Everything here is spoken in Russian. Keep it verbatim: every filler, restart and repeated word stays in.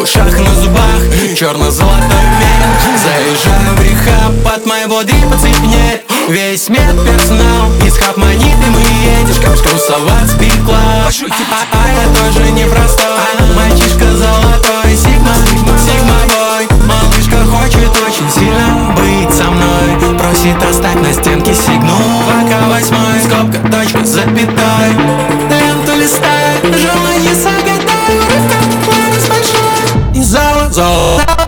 ушах, на зубах черно-золотой мель. Заезжаю в рехаб, от моей воды поцепенеть. Весь медперсонал из хапманиты мы едешь, как тусовать пикла. А, а я тоже непростой, мальчишка золотой. Сигма, сигма-бой. Малышка хочет очень сильно быть со мной. Просит оставь на стенке сигну. Пока восьмой, скобка, точка, запятой. Ленту листай, желание загадай. Рыбка, планус большой. И зала, зала.